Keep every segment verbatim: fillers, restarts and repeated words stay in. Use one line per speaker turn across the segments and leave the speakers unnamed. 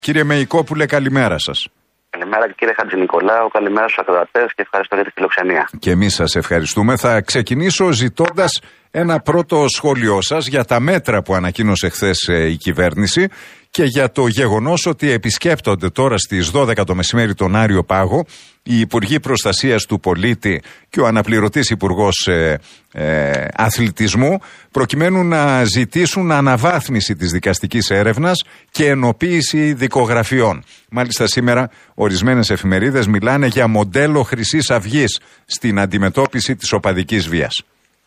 Κύριε Μεϊκόπουλε, καλημέρα σας.
Καλημέρα κύριε Χατζηνικολάου, καλημέρα στους ακροατές και ευχαριστώ για τη φιλοξενία.
Και εμείς σας ευχαριστούμε. Θα ξεκινήσω ζητώντας ένα πρώτο σχόλιο σας για τα μέτρα που ανακοίνωσε χθες η κυβέρνηση και για το γεγονός ότι επισκέπτονται τώρα στις δώδεκα το μεσημέρι τον Άριο Πάγο οι Υπουργοί Προστασίας του Πολίτη και ο αναπληρωτής Υπουργός ε, ε, Αθλητισμού προκειμένου να ζητήσουν αναβάθμιση της δικαστικής έρευνας και ενοποίηση δικογραφιών. Μάλιστα σήμερα ορισμένες εφημερίδες μιλάνε για μοντέλο Χρυσής Αυγής στην αντιμετώπιση της οπαδικής βίας.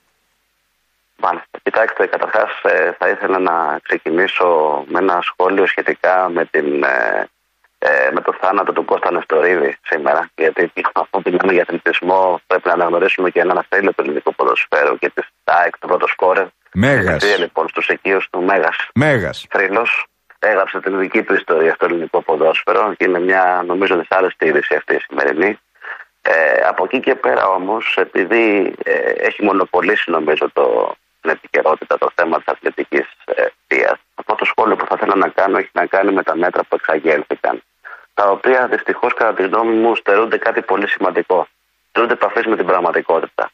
Μάλιστα. Κοιτάξτε, καταρχάς ε, θα ήθελα να ξεκινήσω με ένα σχόλιο σχετικά με, την, ε, ε, με το θάνατο του Κώστα Νεστορίδη σήμερα. Γιατί αφού μιλάμε για αθλητισμό, πρέπει να αναγνωρίσουμε και έναν αστέλιο του ελληνικού ποδοσφαίρου και τη ΤΑΕΚ, το πρώτο σκόρερ.
Μέγας.
Και λοιπόν στους οικείους του Μέγας.
Μέγας.
Θρύλος. Έγραψε την δική του ιστορία στο ελληνικό ποδόσφαιρο και είναι μια νομίζω δυσάρεστη είδηση αυτή η σημερινή. Ε, από εκεί και πέρα όμως, επειδή ε, έχει μονοπολίσει νομίζω το. Στην επικαιρότητα το θέμα της αθλητικής ε, βίας. Αυτό το σχόλιο που θα ήθελα να κάνω έχει να κάνει με τα μέτρα που εξαγγέλθηκαν, τα οποία δυστυχώς κατά τη γνώμη μου στερούνται κάτι πολύ σημαντικό. Στερούνται επαφής με την πραγματικότητα.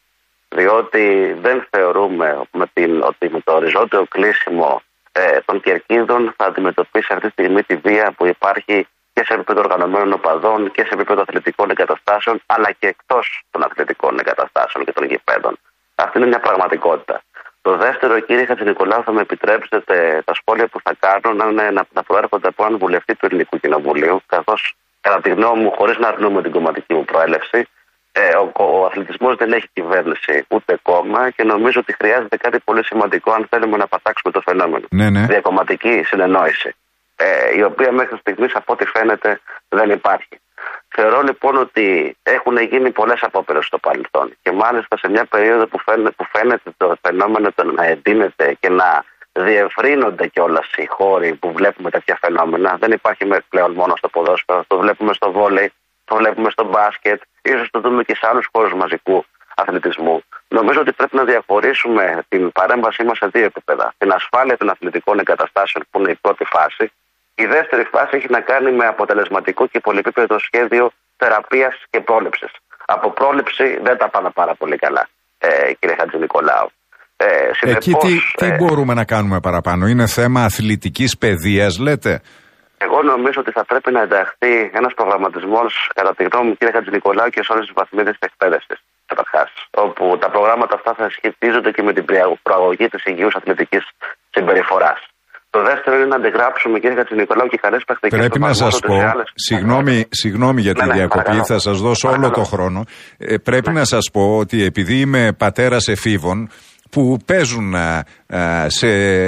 Διότι δεν θεωρούμε με την, ότι με το οριζόντιο κλείσιμο ε, των κερκίδων θα αντιμετωπίσει αυτή τη στιγμή τη βία που υπάρχει και σε επίπεδο οργανωμένων οπαδών και σε επίπεδο αθλητικών εγκαταστάσεων, αλλά και εκτός των αθλητικών εγκαταστάσεων και των γηπέδων. Αυτή είναι μια πραγματικότητα. Το δεύτερο, κύριε Χατζηνικολάου, θα με επιτρέψετε τα σχόλια που θα κάνω να, είναι, να, να προέρχονται από έναν βουλευτή του Ελληνικού Κοινοβουλίου, καθώς κατά τη γνώμη μου, χωρίς να αρνούμε την κομματική μου προέλευση, ε, ο, ο αθλητισμός δεν έχει κυβέρνηση ούτε κόμμα και νομίζω ότι χρειάζεται κάτι πολύ σημαντικό αν θέλουμε να πατάξουμε το φαινόμενο.
Ναι, ναι.
Διακομματική συνεννόηση, ε, η οποία μέχρι στιγμής από ό,τι φαίνεται δεν υπάρχει. Θεωρώ λοιπόν ότι έχουν γίνει πολλές απόπειρες στο παρελθόν και μάλιστα σε μια περίοδο που φαίνεται, που φαίνεται το φαινόμενο το να εντείνεται και να διευρύνονται κιόλας οι χώροι που βλέπουμε τέτοια φαινόμενα. Δεν υπάρχει πλέον μόνο στο ποδόσφαιρο, το βλέπουμε στο βόλεϊ, το βλέπουμε στο μπάσκετ, ίσως το δούμε και σε άλλους χώρους μαζικού αθλητισμού. Νομίζω ότι πρέπει να διαχωρίσουμε την παρέμβασή μας σε δύο επίπεδα. Την ασφάλεια των αθλητικών εγκαταστάσεων που είναι η πρώτη φάση. Η δεύτερη φάση έχει να κάνει με αποτελεσματικό και πολυεπίπεδο σχέδιο θεραπείας και πρόληψης. Από πρόληψη δεν τα πάνε πάρα πολύ καλά, ε, κύριε Χατζηνικολάου. Ε,
Εκεί τι, τι ε, μπορούμε να κάνουμε παραπάνω, είναι θέμα αθλητικής παιδείας, λέτε?
Εγώ νομίζω ότι θα πρέπει να ενταχθεί ένας προγραμματισμός, κατά τη γνώμη μου, κύριε Χατζηνικολάου, και σε όλες τις βαθμίδες της εκπαίδευσης, καταρχάς. Όπου τα προγράμματα αυτά θα σχετίζονται και με την προαγωγή της υγιούς αθλητικής συμπεριφοράς. Το δεύτερο είναι να αντιγράψουμε, κύριε Χατζηνικολάου, και καλές πρακτικές.
Πρέπει να σας πω, συγγνώμη, συγγνώμη για τη ναι, ναι, διακοπή, παρακαλώ. Θα σας δώσω παρακαλώ. όλο το χρόνο. Ε, πρέπει ναι. να σας πω ότι επειδή είμαι πατέρας εφήβων που παίζουν α, α, σε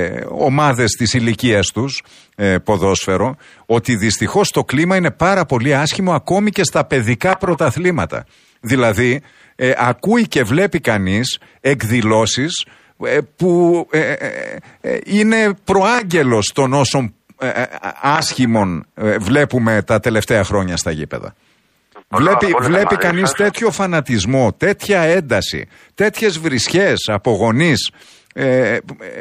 ομάδες της ηλικίας τους ε, ποδόσφαιρο, ότι δυστυχώς το κλίμα είναι πάρα πολύ άσχημο ακόμη και στα παιδικά πρωταθλήματα. Δηλαδή, ε, ακούει και βλέπει κανείς εκδηλώσεις που ε, ε, ε, είναι προάγγελος των όσων ε, ε, άσχημων ε, βλέπουμε τα τελευταία χρόνια στα γήπεδα. Βλέπει, βλέπει κανείς τέτοιο φανατισμό, τέτοια ένταση, τέτοιες βρισχές από γονείς ε, ε,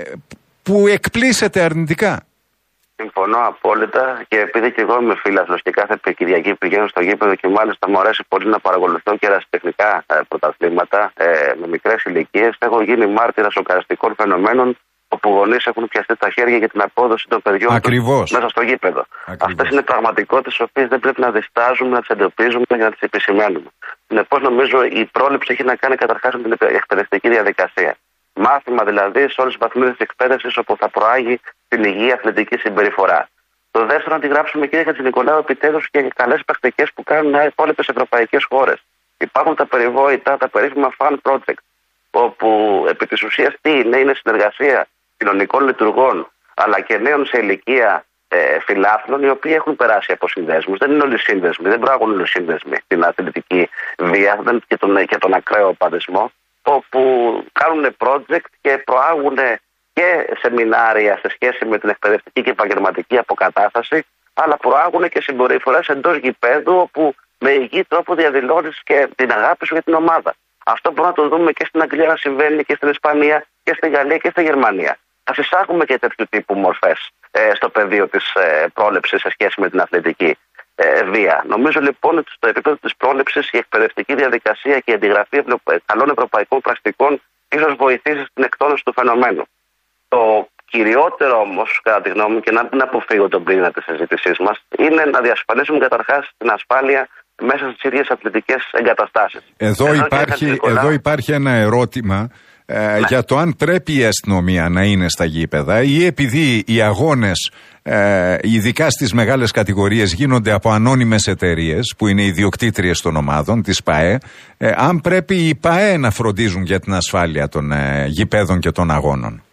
που εκπλήσεται αρνητικά.
Συμφωνώ απόλυτα και επειδή και εγώ είμαι φίλαθλος και κάθε Κυριακή πηγαίνω στο γήπεδο και μάλιστα μου αρέσει πολύ να παρακολουθώ και ερασιτεχνικά ε, πρωταθλήματα ε, με μικρές ηλικίες, έχω γίνει μάρτυρας σοκαριστικών φαινομένων όπου γονείς έχουν πιαστεί τα χέρια για την απόδοση των παιδιών τους μέσα στο γήπεδο. Αυτές είναι πραγματικότητες τις οποίες δεν πρέπει να διστάζουμε, να τις εντοπίζουμε και να τις επισημαίνουμε. Συνεπώς νομίζω η πρόληψη έχει να κάνει καταρχάς με την εκπαιδευτική διαδικασία. Μάθημα δηλαδή σε όλες τις βαθμίδες της εκπαίδευσης όπου θα προάγει την υγιή αθλητική συμπεριφορά. Το δεύτερο, να τη γράψουμε, κύριε Χατζηνικολάου, επιτέλους και καλές πρακτικές που κάνουν οι υπόλοιπες ευρωπαϊκές χώρες. Υπάρχουν τα περιβόητα, τα περίφημα fan project, όπου επί της ουσίας τι είναι, είναι συνεργασία κοινωνικών λειτουργών αλλά και νέων σε ηλικία ε, φιλάθλων, οι οποίοι έχουν περάσει από συνδέσμους. Δεν είναι όλοι σύνδεσμοι, δεν προάγουν όλοι σύνδεσμοι την αθλητική βία δεν, και, τον, και τον ακραίο οπαδισμό, όπου κάνουν project και προάγουν και σεμινάρια σε σχέση με την εκπαιδευτική και επαγγελματική αποκατάσταση, αλλά προάγουν και συμπεριφορές εντός γηπέδου, όπου με υγιή τρόπο διαδηλώνεις και την αγάπη σου για την ομάδα. Αυτό μπορούμε να το δούμε και στην Αγγλία να συμβαίνει και στην Ισπανία και στη Γαλλία και στη Γερμανία. ας εισάγουμε και τέτοιου τύπου μορφές ε, στο πεδίο της ε, πρόληψης σε σχέση με την αθλητική ε, βία. Νομίζω λοιπόν ότι στο επίπεδο της πρόληψης η εκπαιδευτική διαδικασία και η αντιγραφή καλών ευρωπαϊκών πρακτικών ίσως βοηθήσει στην εκτόνωση του φαινομένου. Το κυριότερο όμως, κατά τη γνώμη μου, και να μην αποφύγω τον πυρήνα της συζήτησής μας, είναι να διασφαλίσουμε καταρχάς την ασφάλεια μέσα στις ίδιες αθλητικές εγκαταστάσεις.
Εδώ, εδώ, υπάρχει, εδώ υπάρχει ένα ερώτημα ε, ναι. για το αν πρέπει η αστυνομία να είναι στα γήπεδα ή επειδή οι αγώνες, ε, ειδικά στις μεγάλες κατηγορίες, γίνονται από ανώνυμες εταιρείες που είναι ιδιοκτήτριες των ομάδων, της ΠΑΕ, ε, αν πρέπει οι ΠΑΕ να φροντίζουν για την ασφάλεια των ε, γηπέδων και των αγώνων.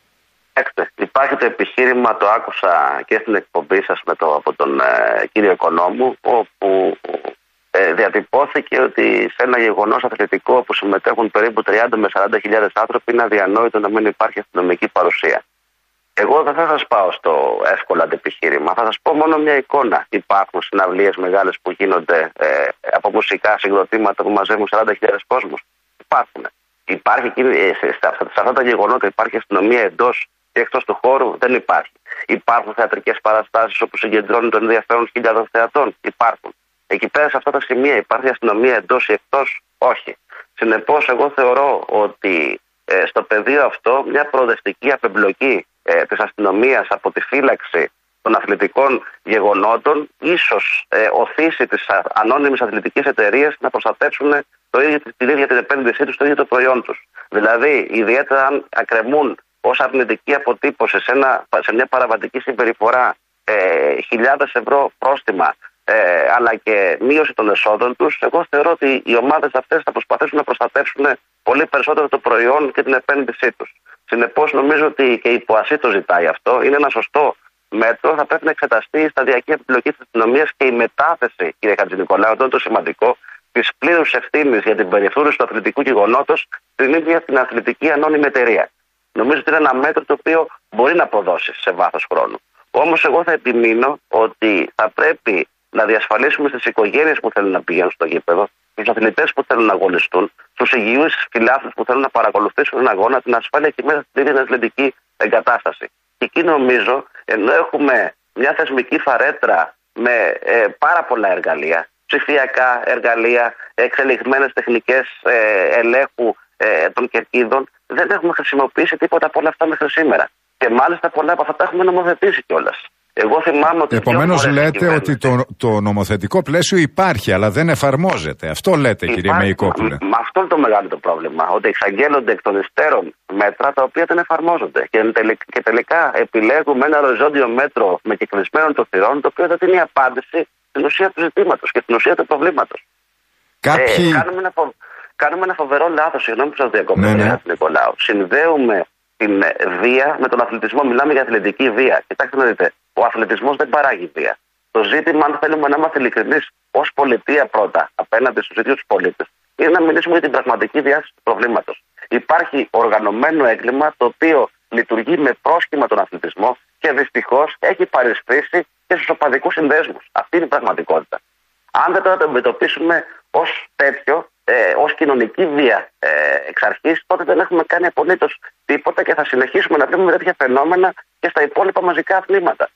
Υπάρχει το επιχείρημα, το άκουσα και στην εκπομπή σας με το, από τον ε, κύριο Οικονόμου, όπου ε, διατυπώθηκε ότι σε ένα γεγονός αθλητικό που συμμετέχουν περίπου τριάντα με σαράντα χιλιάδες άνθρωποι είναι αδιανόητο να μην υπάρχει αστυνομική παρουσία. Εγώ δεν θα σας πάω στο εύκολο αντεπιχείρημα, θα σας πω μόνο μια εικόνα. Υπάρχουν συναυλίες μεγάλες που γίνονται ε, από μουσικά συγκροτήματα που μαζεύουν σαράντα χιλιάδες κόσμους. Υπάρχουν. Υπάρχει, σε, σε αυτά τα γεγονότα υπάρχει αστυνομία εντός και εκτός του χώρου? Δεν υπάρχει. Υπάρχουν θεατρικές παραστάσεις όπου συγκεντρώνουν το ενδιαφέρον χιλιάδων θεατών? Υπάρχουν. Εκεί πέρα σε αυτά τα σημεία υπάρχει αστυνομία εντός ή εκτός? Όχι. Συνεπώς, εγώ θεωρώ ότι ε, στο πεδίο αυτό μια προοδευτική απεμπλοκή ε, της αστυνομίας από τη φύλαξη των αθλητικών γεγονότων ίσως ε, οθήσει τις ανώνυμες αθλητικές εταιρείες να προστατεύσουν το ίδιο, την ίδια την επένδυσή τους, το ίδιο το προϊόν τους. Δηλαδή, ιδιαίτερα αν ακρεμούν ως αρνητική αποτύπωση σε, ένα, σε μια παραβατική συμπεριφορά ε, χιλιάδες ευρώ πρόστιμα, ε, αλλά και μείωση των εσόδων τους, εγώ θεωρώ ότι οι ομάδες αυτές θα προσπαθήσουν να προστατεύσουν πολύ περισσότερο το προϊόν και την επένδυσή τους. Συνεπώς, νομίζω ότι και η ΠΟΑΣΥ το ζητάει αυτό. Είναι ένα σωστό μέτρο. Θα πρέπει να εξεταστεί η σταδιακή επιλογή της αστυνομίας και η μετάθεση, κύριε Χατζηνικολάου, αυτό είναι το σημαντικό, της πλήρους ευθύνης για την περιφρούρηση του αθλητικού γεγονότος στην ίδια την αθλητική ανώνυμη εταιρεία. Νομίζω ότι είναι ένα μέτρο το οποίο μπορεί να αποδώσει σε βάθος χρόνου. Όμως, εγώ θα επιμείνω ότι θα πρέπει να διασφαλίσουμε στις οικογένειες που θέλουν να πηγαίνουν στο γήπεδο, στους αθλητές που θέλουν να αγωνιστούν, στους υγιείς φιλάθλους που θέλουν να παρακολουθήσουν έναν αγώνα, την ασφάλεια και μέσα στην ίδια αθλητική εγκατάσταση. Και εκεί νομίζω, ενώ έχουμε μια θεσμική φαρέτρα με ε, πάρα πολλά εργαλεία, ψηφιακά εργαλεία, εξελιγμένες τεχνικές ε, ελέγχου ε, των κερκίδων, δεν έχουμε χρησιμοποιήσει τίποτα από όλα αυτά μέχρι σήμερα. Και μάλιστα πολλά από αυτά τα έχουμε νομοθετήσει κιόλας. Εγώ θυμάμαι ότι.
Επομένως, λέτε ότι το, το νομοθετικό πλαίσιο υπάρχει, αλλά δεν εφαρμόζεται. Αυτό λέτε, υπάρχει, κύριε Μεϊκόπουλε.
Με αυτό είναι το μεγάλο το πρόβλημα. Ότι εξαγγέλλονται εκ των υστέρων μέτρα τα οποία δεν εφαρμόζονται. Και, τελικά, και τελικά επιλέγουμε ένα οριζόντιο μέτρο με κυκλισμένων των θυρών, το οποίο δεν είναι η απάντηση στην ουσία του ζητήματος και στην ουσία του προβλήματος.
Κάποιοι...
Ε, κάνουμε, ένα φο... κάνουμε ένα φοβερό λάθος. Συγγνώμη που σας διακόπτω, ναι, ναι. Νικολάου. Συνδέουμε την βία με τον αθλητισμό. Μιλάμε για αθλητική βία. Κοιτάξτε να δείτε. Ο αθλητισμός δεν παράγει βία. Το ζήτημα, αν θέλουμε να είμαστε ειλικρινείς ως πολιτεία πρώτα, απέναντι στους ίδιους τους πολίτες, είναι να μιλήσουμε για την πραγματική διάσταση του προβλήματος. Υπάρχει οργανωμένο έγκλημα το οποίο λειτουργεί με πρόσχημα τον αθλητισμό και δυστυχώς έχει παρισφρήσει και στους οπαδικούς συνδέσμους. Αυτή είναι η πραγματικότητα. Αν δεν το αντιμετωπίσουμε ως τέτοιο, ε, ως κοινωνική βία ε, εξ αρχής, τότε δεν έχουμε κάνει απολύτως τίποτα και θα συνεχίσουμε να βλέπουμε τέτοια φαινόμενα και στα υπόλοιπα μαζικά αθλήματα.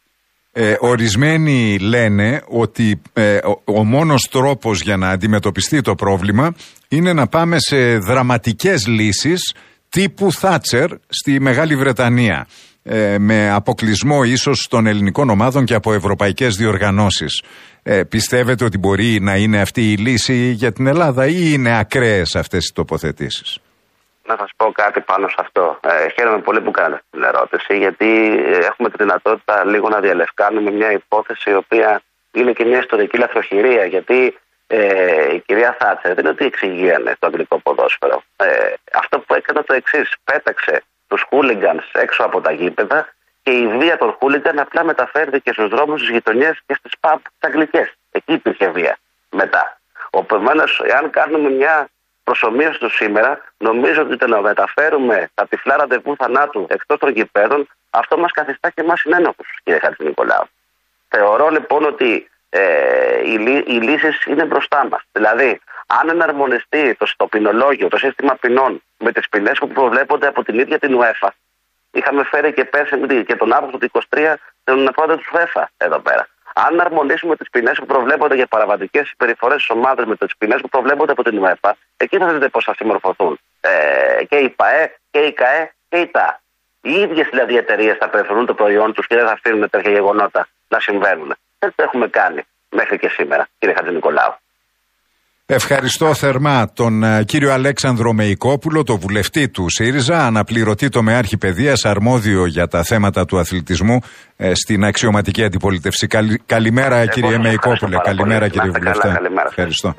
Ε, ορισμένοι λένε ότι ε, ο, ο μόνος τρόπος για να αντιμετωπιστεί το πρόβλημα είναι να πάμε σε δραματικές λύσεις τύπου Θάτσερ στη Μεγάλη Βρετανία, ε, με αποκλεισμό ίσως των ελληνικών ομάδων και από ευρωπαϊκές διοργανώσεις. Ε, πιστεύετε ότι μπορεί να είναι αυτή η λύση για την Ελλάδα ή είναι ακραίες αυτές οι τοποθετήσεις?
Να σας πω κάτι πάνω σε αυτό. Ε, χαίρομαι πολύ που κάνετε την ερώτηση, γιατί έχουμε τη δυνατότητα λίγο να διαλευκάνουμε μια υπόθεση η οποία είναι και μια ιστορική λαθροχειρία. Γιατί ε, η κυρία Θάτσερ δεν είναι ότι εξηγίανε το αγγλικό ποδόσφαιρο. Ε, αυτό που έκανε το εξής: πέταξε τους χούλιγκανς έξω από τα γήπεδα και η βία των χούλιγκαν απλά μεταφέρθηκε στους δρόμους, στις γειτονιές και στις παμπ τις αγγλικές. Εκεί υπήρχε βία μετά. Επομένως, εάν κάνουμε μια προσομοίωση του σήμερα, νομίζω ότι το να μεταφέρουμε τα τυφλά ραντεβού θανάτου εκτός των γηπέδων, αυτό μας καθιστά και εμάς συνένοχους, κύριε Χατζηνικολάου. Θεωρώ λοιπόν ότι ε, οι, οι λύσεις είναι μπροστά μας. Δηλαδή, αν εναρμονιστεί το, το ποινολόγιο, το σύστημα ποινών με τις ποινές που προβλέπονται από την ίδια την UEFA, Είχαμε φέρει και πέρσι και τον Αύγουστο του είκοσι τρία τον πρόεδρο του ΦΕΦΑ εδώ πέρα. Αν αρμονίσουμε τις ποινές που προβλέπονται για παραβατικές συμπεριφορές στις ομάδες με τις ποινές που προβλέπονται από την UEFA, εκεί θα δείτε πώς θα συμμορφωθούν ε, και η ΠΑΕ και η ΚΑΕ και η ΤΑ. Οι ίδιες δηλαδή εταιρείες θα περιφερούν το προϊόν τους και δεν θα αφήνουν τέτοια γεγονότα να συμβαίνουν. Δεν το έχουμε κάνει μέχρι και σήμερα, κύριε Χατζηνικολάου.
Ευχαριστώ θερμά τον uh, κύριο Αλέξανδρο Μεϊκόπουλο, το βουλευτή του ΣΥΡΙΖΑ, αναπληρωτή τομεάρχη παιδείας, αρμόδιο για τα θέματα του αθλητισμού ε, στην αξιωματική αντιπολίτευση. Καλη, καλημέρα, κύριε Μεϊκόπουλε. Καλημέρα, κύριε βουλευτέ. Ευχαριστώ.